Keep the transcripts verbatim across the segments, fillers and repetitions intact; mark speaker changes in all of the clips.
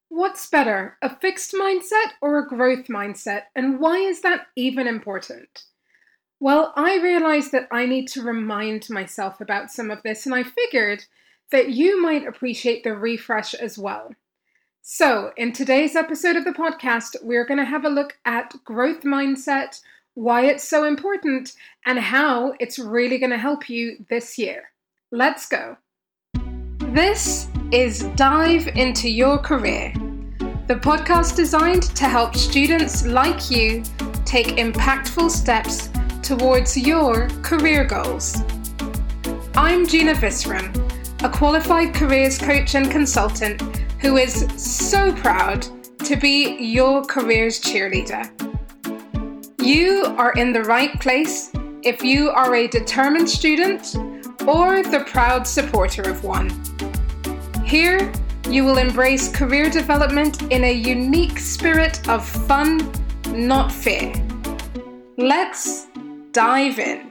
Speaker 1: What's better, a fixed mindset or a growth mindset? And why is that even important? Well, I realized that I need to remind myself about some of this, and I figured that you might appreciate the refresh as well. So, in today's episode of the podcast, we're going to have a look at growth mindset, why it's so important, and how it's really going to help you this year. Let's go. This is Dive Into Your Career, the podcast designed to help students like you take impactful steps towards your career goals. I'm Gina Visram, a qualified careers coach and consultant who is so proud to be your careers cheerleader. You are in the right place if you are a determined student or the proud supporter of one. Here, you will embrace career development in a unique spirit of fun, not fear. Let's dive in.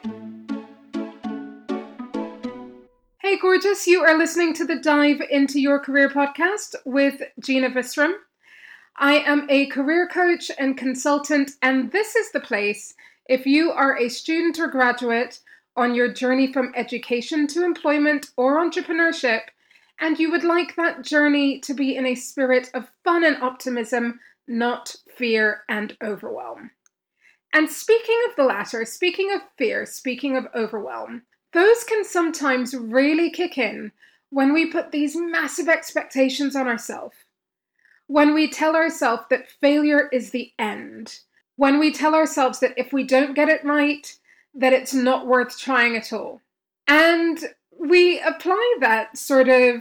Speaker 1: Hey gorgeous, you are listening to the Dive Into Your Career podcast with Gina Visram. I am a career coach and consultant, and this is the place if you are a student or graduate on your journey from education to employment or entrepreneurship, and you would like that journey to be in a spirit of fun and optimism, not fear and overwhelm. And speaking of the latter, speaking of fear, speaking of overwhelm, those can sometimes really kick in when we put these massive expectations on ourselves. When we tell ourselves that failure is the end. When we tell ourselves that if we don't get it right, that it's not worth trying at all. And we apply that sort of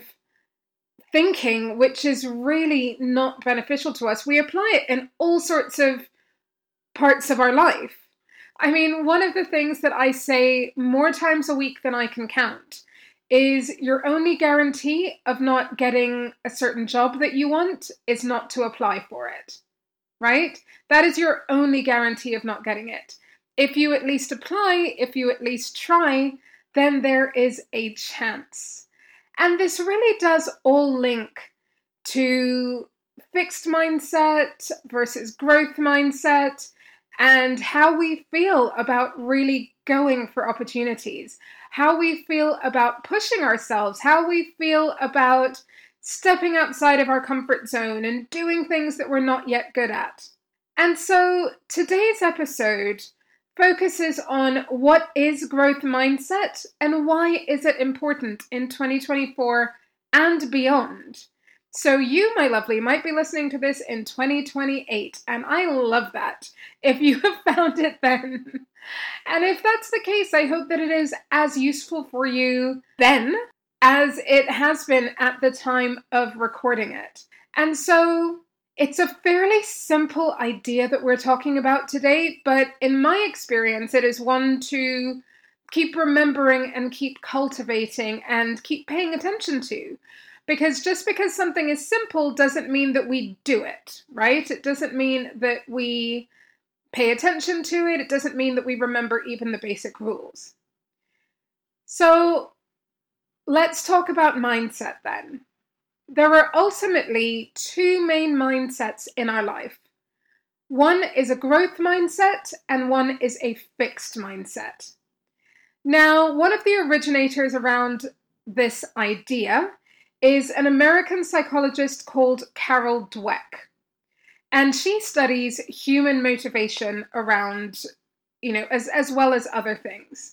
Speaker 1: thinking, which is really not beneficial to us. We apply it in all sorts of parts of our life. I mean, one of the things that I say more times a week than I can count is your only guarantee of not getting a certain job that you want is not to apply for it, right? That is your only guarantee of not getting it. If you at least apply, if you at least try, then there is a chance. And this really does all link to fixed mindset versus growth mindset, and how we feel about really going for opportunities, how we feel about pushing ourselves, how we feel about stepping outside of our comfort zone and doing things that we're not yet good at. And so today's episode focuses on what is growth mindset and why is it important in twenty twenty-four and beyond. So you, my lovely, might be listening to this in twenty twenty-eight, and I love that, if you have found it then. And if that's the case, I hope that it is as useful for you then as it has been at the time of recording it. And so it's a fairly simple idea that we're talking about today, but in my experience, it is one to keep remembering and keep cultivating and keep paying attention to. Because just because something is simple doesn't mean that we do it, right? It doesn't mean that we pay attention to it. It doesn't mean that we remember even the basic rules. So let's talk about mindset then. There are ultimately two main mindsets in our life. One is a growth mindset and one is a fixed mindset. Now, one of the originators around this idea is an American psychologist called Carol Dweck. And she studies human motivation around, you know, as, as well as other things.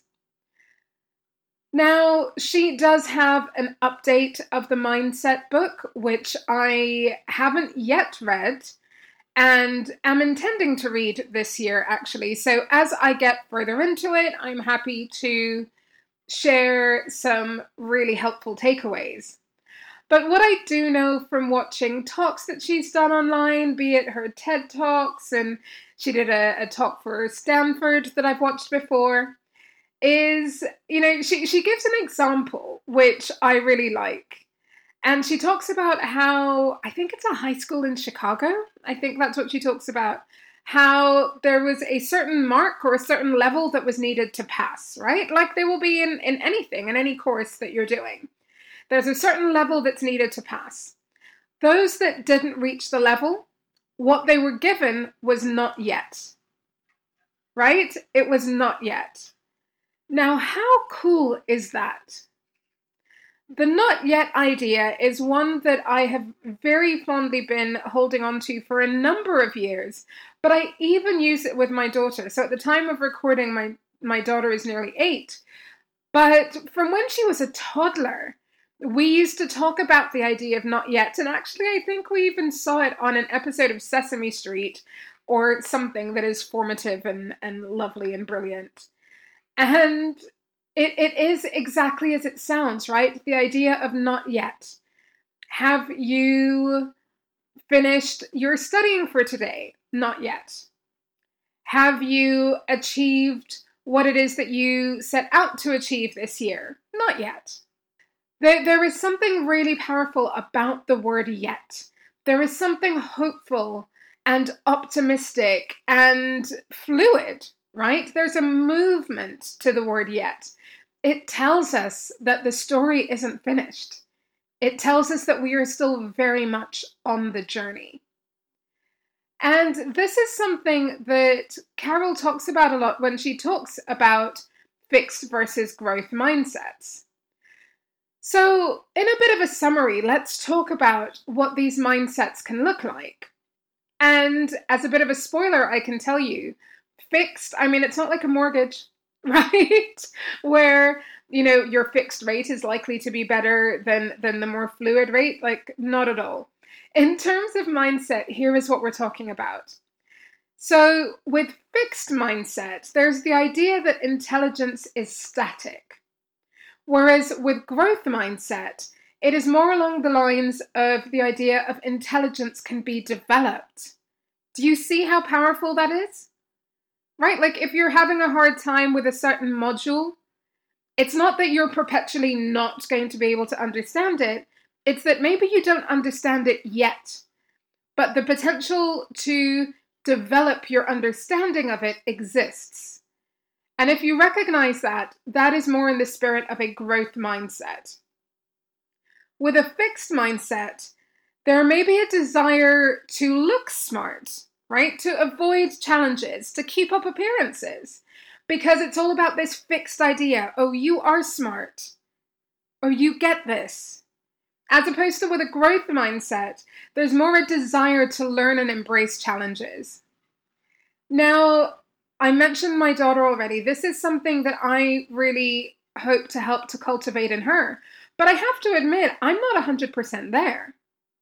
Speaker 1: Now, she does have an update of the Mindset book, which I haven't yet read and am intending to read this year, actually. So as I get further into it, I'm happy to share some really helpful takeaways. But what I do know from watching talks that she's done online, be it her TED Talks, and she did a, a talk for Stanford that I've watched before, is, you know, she, she gives an example, which I really like. And she talks about how, I think it's a high school in Chicago, I think that's what she talks about, how there was a certain mark or a certain level that was needed to pass, right? Like there will be in, in anything, in any course that you're doing. There's a certain level that's needed to pass. Those that didn't reach the level, what they were given was not yet. Right? It was not yet. Now, how cool is that? The not yet idea is one that I have very fondly been holding on to for a number of years, but I even use it with my daughter. So at the time of recording, my, my daughter is nearly eight. But from when she was a toddler, we used to talk about the idea of not yet. And actually, I think we even saw it on an episode of Sesame Street or something that is formative and, and lovely and brilliant. And It it is exactly as it sounds, right? The idea of not yet. Have you finished your studying for today? Not yet. Have you achieved what it is that you set out to achieve this year? Not yet. There, there is something really powerful about the word yet. There is something hopeful and optimistic and fluid, right? There's a movement to the word yet. It tells us that the story isn't finished. It tells us that we are still very much on the journey. And this is something that Carol talks about a lot when she talks about fixed versus growth mindsets. So, in a bit of a summary, let's talk about what these mindsets can look like. And as a bit of a spoiler, I can tell you, fixed, I mean, it's not like a mortgage, right? Where, you know, your fixed rate is likely to be better than, than the more fluid rate. Like, not at all. In terms of mindset, here is what we're talking about. So with fixed mindset, there's the idea that intelligence is static. Whereas with growth mindset, it is more along the lines of the idea of intelligence can be developed. Do you see how powerful that is? Right? Like if you're having a hard time with a certain module, it's not that you're perpetually not going to be able to understand it. It's that maybe you don't understand it yet, but the potential to develop your understanding of it exists. And if you recognize that, that is more in the spirit of a growth mindset. With a fixed mindset, there may be a desire to look smart, right? To avoid challenges, to keep up appearances, because it's all about this fixed idea. Oh, you are smart. Oh, you get this. As opposed to with a growth mindset, there's more a desire to learn and embrace challenges. Now, I mentioned my daughter already. This is something that I really hope to help to cultivate in her. But I have to admit, I'm not one hundred percent there.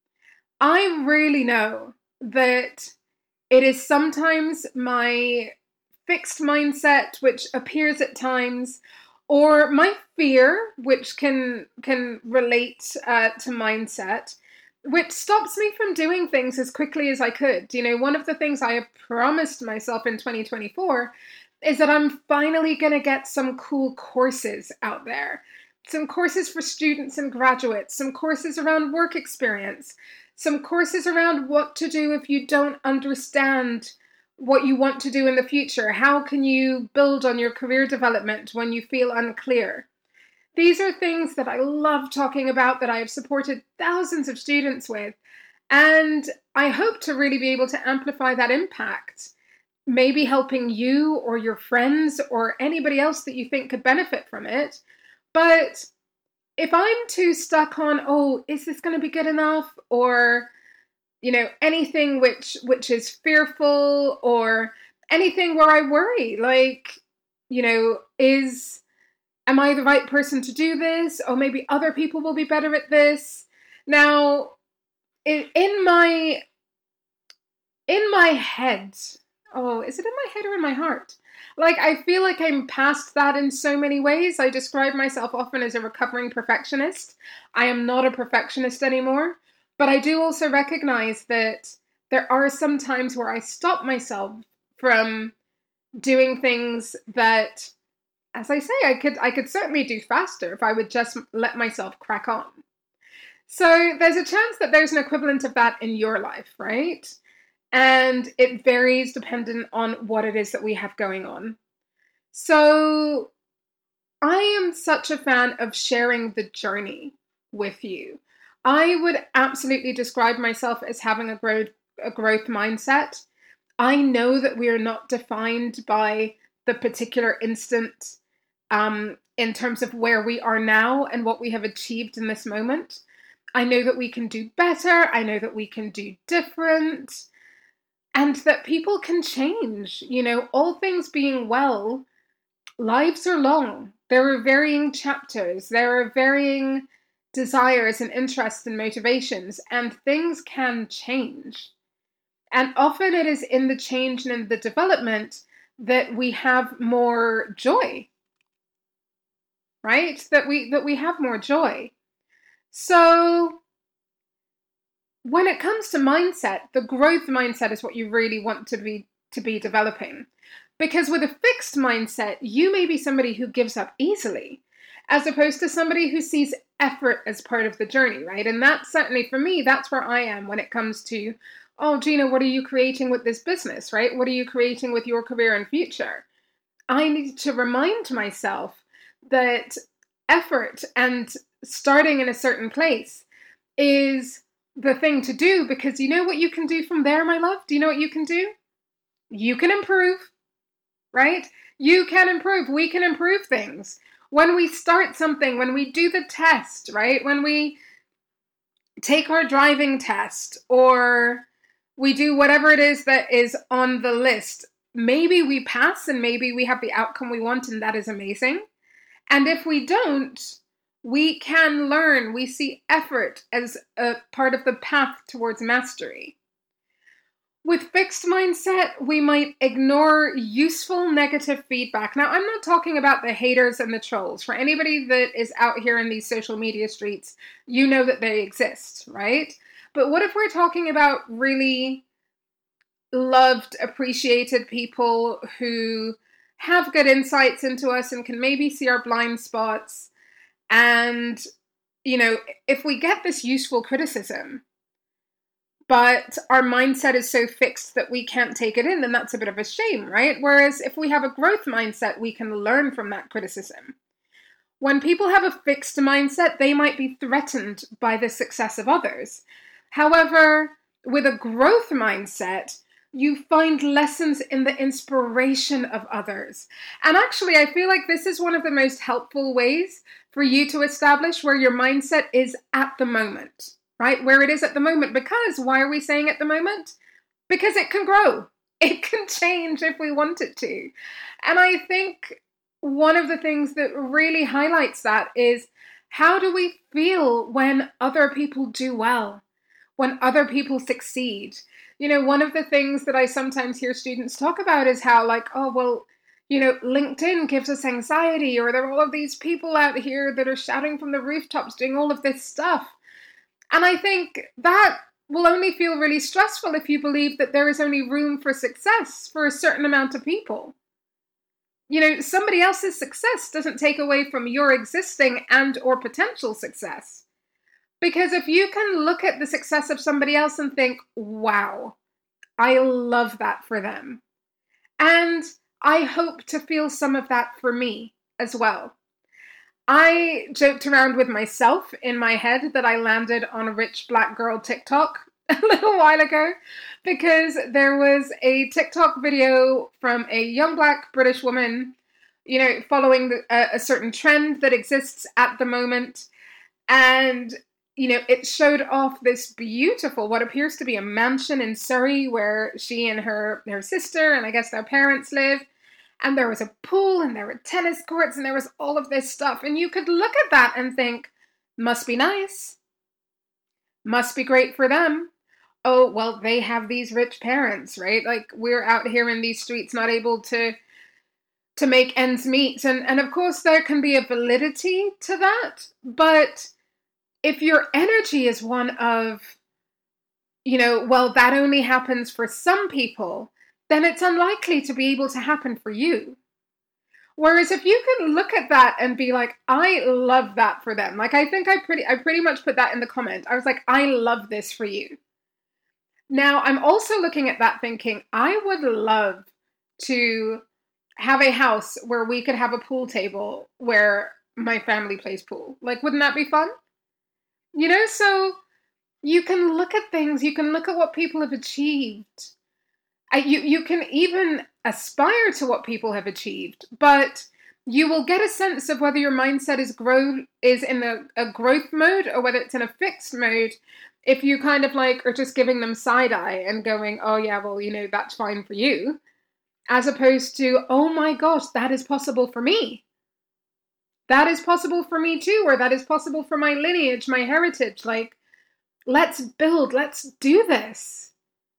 Speaker 1: I really know that it is sometimes my fixed mindset, which appears at times, or my fear, which can can relate uh, to mindset, which stops me from doing things as quickly as I could. You know, one of the things I have promised myself in twenty twenty-four is that I'm finally going to get some cool courses out there. Some courses for students and graduates, some courses around work experience, some courses around what to do if you don't understand what you want to do in the future. How can you build on your career development when you feel unclear? These are things that I love talking about, that I have supported thousands of students with, and I hope to really be able to amplify that impact, maybe helping you or your friends or anybody else that you think could benefit from it. But if I'm too stuck on, oh, is this going to be good enough? Or, you know, anything which which is fearful, or anything where I worry, like, you know, is, am I the right person to do this? Or maybe other people will be better at this. Now, in, in my, in my head, oh, is it in my head or in my heart? Like, I feel like I'm past that in so many ways. I describe myself often as a recovering perfectionist. I am not a perfectionist anymore. But I do also recognize that there are some times where I stop myself from doing things that, as I say, I could I could certainly do faster if I would just let myself crack on. So there's a chance that there's an equivalent of that in your life, right? And it varies dependent on what it is that we have going on. So I am such a fan of sharing the journey with you. I would absolutely describe myself as having a growth a growth mindset. I know that we are not defined by the particular instant um, in terms of where we are now and what we have achieved in this moment. I know that we can do better. I know that we can do different, and that people can change. You know, all things being well, lives are long. There are varying chapters. There are varying desires and interests and motivations, and things can change. And often it is in the change and in the development that we have more joy, right? That we that we have more joy. So when it comes to mindset, the growth mindset is what you really want to be to be developing. Because with a fixed mindset, you may be somebody who gives up easily, as opposed to somebody who sees effort as part of the journey, right? And that's certainly, for me, that's where I am when it comes to, oh, Gina, what are you creating with this business, right? What are you creating with your career and future? I need to remind myself that effort and starting in a certain place is the thing to do, because you know what you can do from there, my love? Do you know what you can do? You can improve, right? You can improve. We can improve things. When we start something, when we do the test, right? When we take our driving test, or we do whatever it is that is on the list, maybe we pass and maybe we have the outcome we want, and that is amazing. And if we don't, we can learn. We see effort as a part of the path towards mastery. With fixed mindset, we might ignore useful negative feedback. Now, I'm not talking about the haters and the trolls. For anybody that is out here in these social media streets, you know that they exist, right? But what if we're talking about really loved, appreciated people who have good insights into us and can maybe see our blind spots? And, you know, if we get this useful criticism, but our mindset is so fixed that we can't take it in, then that's a bit of a shame, right? Whereas if we have a growth mindset, we can learn from that criticism. When people have a fixed mindset, they might be threatened by the success of others. However, with a growth mindset, you find lessons in the inspiration of others. And actually, I feel like this is one of the most helpful ways for you to establish where your mindset is at the moment. Right? Where it is at the moment. Because why are we saying at the moment? Because it can grow. It can change if we want it to. And I think one of the things that really highlights that is, how do we feel when other people do well? When other people succeed? You know, one of the things that I sometimes hear students talk about is how, like, oh, well, you know, LinkedIn gives us anxiety, or there are all of these people out here that are shouting from the rooftops doing all of this stuff. And I think that will only feel really stressful if you believe that there is only room for success for a certain amount of people. You know, somebody else's success doesn't take away from your existing and or potential success. Because if you can look at the success of somebody else and think, wow, I love that for them. And I hope to feel some of that for me as well. I joked around with myself in my head that I landed on a rich black girl TikTok a little while ago, because there was a TikTok video from a young black British woman, you know, following the, a, a certain trend that exists at the moment. And, you know, it showed off this beautiful, what appears to be a mansion in Surrey, where she and her, her sister and I guess their parents live. And there was a pool, and there were tennis courts, and there was all of this stuff. And you could look at that and think, must be nice. Must be great for them. Oh, well, they have these rich parents, right? Like, we're out here in these streets not able to to make ends meet. And, and of course, there can be a validity to that. But if your energy is one of, you know, well, that only happens for some people, then it's unlikely to be able to happen for you. Whereas if you can look at that and be like, I love that for them. Like, I think I pretty, I pretty much put that in the comment. I was like, I love this for you. Now, I'm also looking at that thinking, I would love to have a house where we could have a pool table where my family plays pool. Like, wouldn't that be fun? You know, so you can look at things, you can look at what people have achieved. Uh, you, you can even aspire to what people have achieved, but you will get a sense of whether your mindset is grow is in a, a growth mode or whether it's in a fixed mode if you kind of like are just giving them side eye and going, oh yeah, well, you know, that's fine for you, as opposed to, oh my gosh, that is possible for me. That is possible for me too, or that is possible for my lineage, my heritage. Like, let's build, let's do this.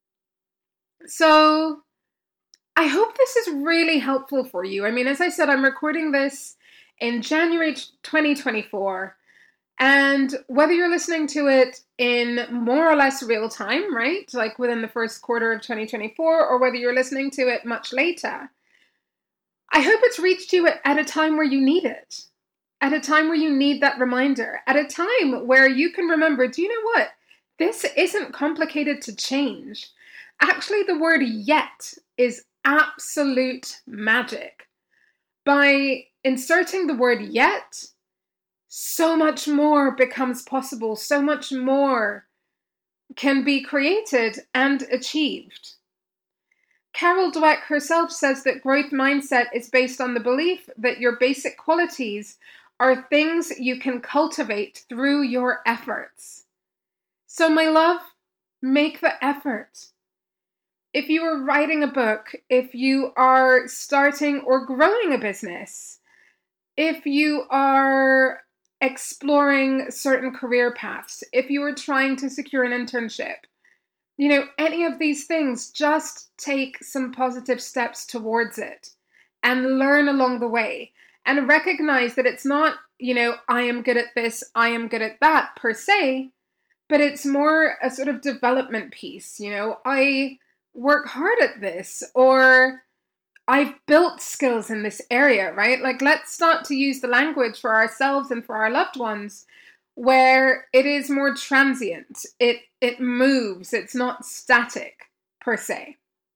Speaker 1: So I hope this is really helpful for you. I mean, as I said, I'm recording this in January twenty twenty-four. And whether you're listening to it in more or less real time, right, like within the first quarter of twenty twenty-four, or whether you're listening to it much later, I hope it's reached you at, at a time where you need it, at a time where you need that reminder, at a time where you can remember, do you know what? This isn't complicated to change. Actually, the word yet is absolute magic. By inserting the word yet, so much more becomes possible, so much more can be created and achieved. Carol Dweck herself says that growth mindset is based on the belief that your basic qualities are things you can cultivate through your efforts. So, my love, make the effort. If you are writing a book, if you are starting or growing a business, if you are exploring certain career paths, if you are trying to secure an internship, you know, any of these things, just take some positive steps towards it and learn along the way and recognize that it's not, you know, I am good at this, I am good at that per se, but it's more a sort of development piece. You know, I work hard at this, or I've built skills in this area, right? Like, let's start to use the language for ourselves and for our loved ones where it is more transient. It it moves. It's not static per se.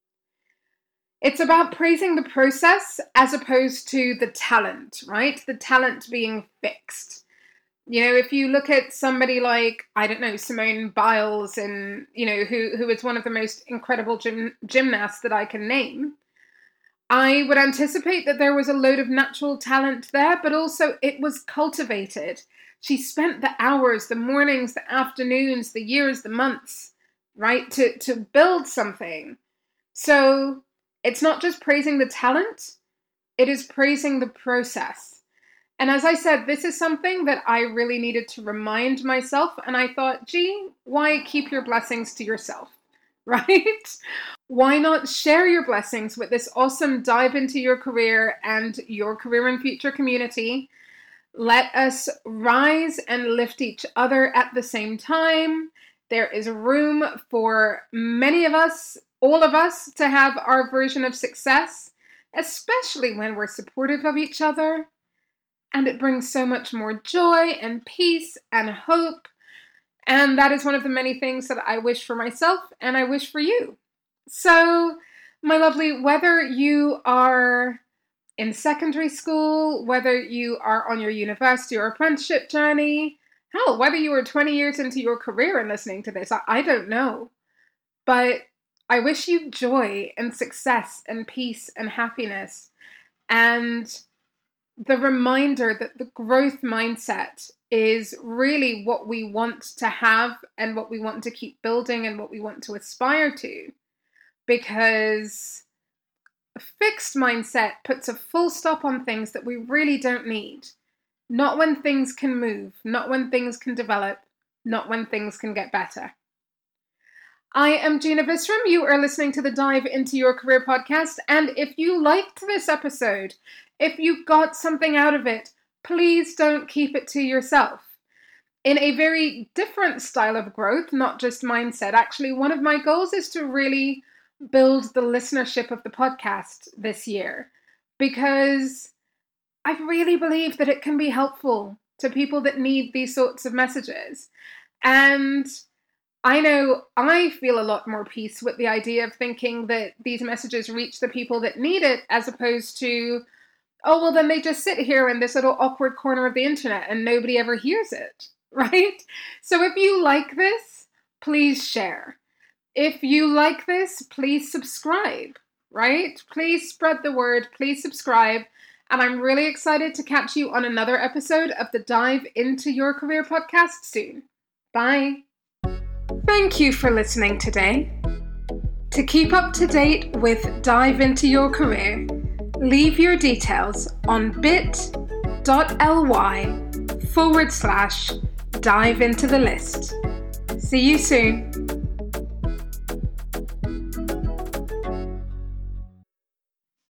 Speaker 1: It's about praising the process as opposed to the talent, right? The talent being fixed. You know, if you look at somebody like, I don't know, Simone Biles, and, you know, who, who is one of the most incredible gym, gymnasts that I can name, I would anticipate that there was a load of natural talent there, but also it was cultivated. She spent the hours, the mornings, the afternoons, the years, the months, right, to, to build something. So it's not just praising the talent, it is praising the process. And as I said, this is something that I really needed to remind myself. And I thought, gee, why keep your blessings to yourself, right? Why not share your blessings with this awesome dive into your career and your career and future community? Let us rise and lift each other at the same time. There is room for many of us, all of us, to have our version of success, especially when we're supportive of each other. And it brings so much more joy and peace and hope. And that is one of the many things that I wish for myself and I wish for you. So, my lovely, whether you are in secondary school, whether you are on your university or apprenticeship journey, hell, whether you are twenty years into your career and listening to this, I, I don't know. But I wish you joy and success and peace and happiness, and the reminder that the growth mindset is really what we want to have and what we want to keep building and what we want to aspire to. Because a fixed mindset puts a full stop on things that we really don't need. Not when things can move, not when things can develop, not when things can get better. I am Gina Visram. You are listening to the Dive Into Your Career podcast. And if you liked this episode, if you got something out of it, please don't keep it to yourself. In a very different style of growth, not just mindset, actually, one of my goals is to really build the listenership of the podcast this year, because I really believe that it can be helpful to people that need these sorts of messages. And I know I feel a lot more peace with the idea of thinking that these messages reach the people that need it, as opposed to, oh, well, then they just sit here in this little awkward corner of the internet and nobody ever hears it. right? So if you like this, please share. If you like this, please subscribe, right? Please spread the word, please subscribe. And I'm really excited to catch you on another episode of the Dive Into Your Career podcast soon. Bye. Thank you for listening today. To keep up to date with Dive Into Your Career, leave your details on bit.ly forward slash dive into the list. See you soon.